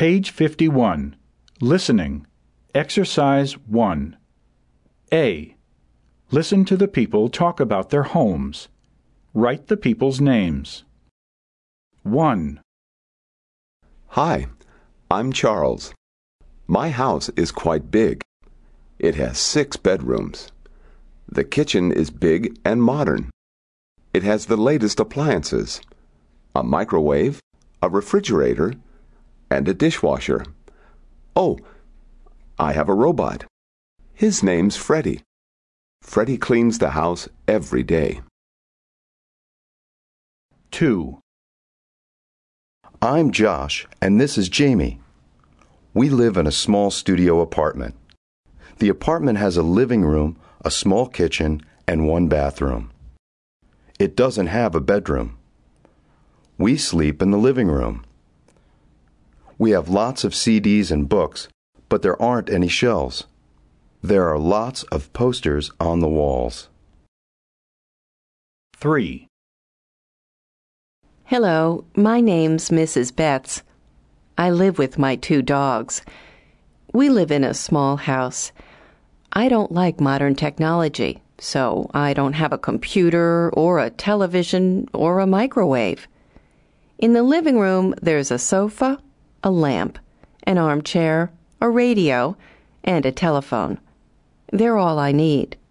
Page 51. Listening. Exercise 1. A. Listen to the people talk about their homes. Write the people's names. 1, Hi, I'm Charles. My house is quite big. It has 6 bedrooms. The kitchen is big and modern. It has the latest appliances: a microwave, a refrigerator, and a dishwasher. Oh, I have a robot. His name's Freddie. Freddie cleans the house every day. 2, I'm Josh, and this is Jamie. We live in a small studio apartment. The apartment has a living room, a small kitchen, and 1 bathroom. It doesn't have a bedroom. We sleep in the living room. We have lots of CDs and books, but there aren't any shelves. There are lots of posters on the walls. 3, Hello, my name's Mrs. Betts. I live with my 2 dogs. We live in a small house. I don't like modern technology, so I don't have a computer or a television or a microwave. In the living room, there's a sofa, a lamp, an armchair, a radio, and a telephone. They're all I need.